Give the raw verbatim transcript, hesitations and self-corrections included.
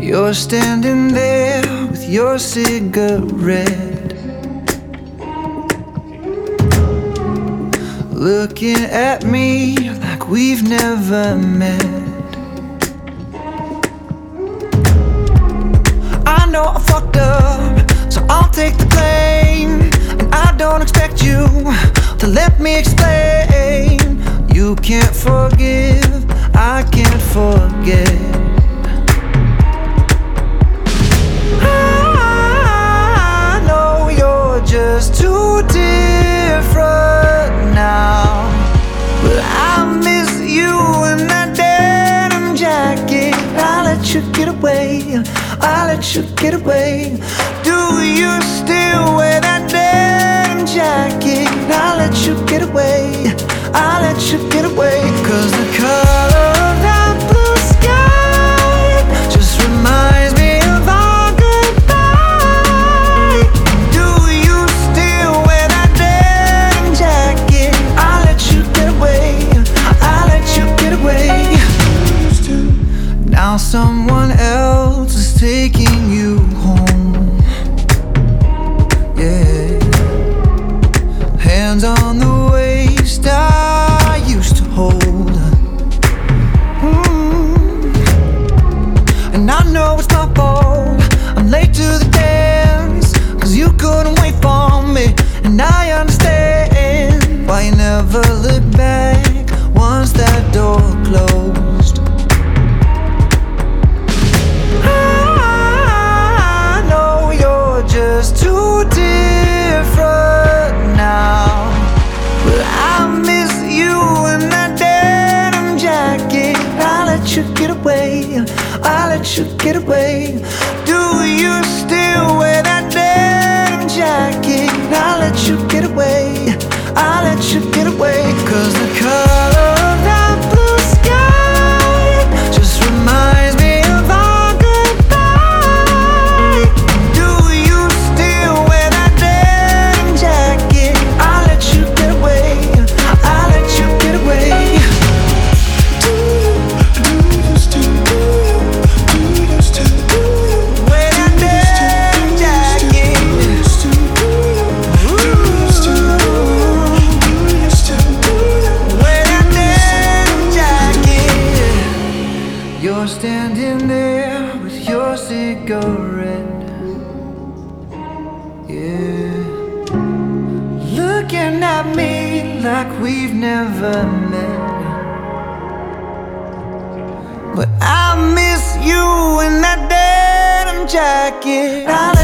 You're standing there with your cigarette, looking at me like we've never met. I know I fucked up, so I'll take the blame. And I don't expect you to let me explain. You can't forgive, I can't forget. I know you're just too different now, but I miss you in that denim jacket. I let you get away, I let you get away. Do you still wear that denim jacket? I let you get away, I let you get away. Cause the color of that blue sky just reminds me of our goodbye. Do you still wear that denim jacket? I let you get away, I let you get away. Now someone else is taking you home, yeah. Hands on the waist I used to hold, mm. And I know it's my fault, I'm late to the dance, cause you couldn't wait for me. And I understand why you never look back once that door closed. I know you're just too different now, but I miss you in that denim jacket. I let you get away, I let you get away. Do you still wear that denim jacket? I let you get away, I let you get away. Cause the color of that blue sky just reminds me of our goodbye. Do you still wear that denim jacket? I let you get away, I let you get away. Do you, do you still, do you still wear that denim jacket? Wear that denim jacket. You're standing there with your cigarette, yeah, looking at me like we've never met. But I miss you in that denim jacket. I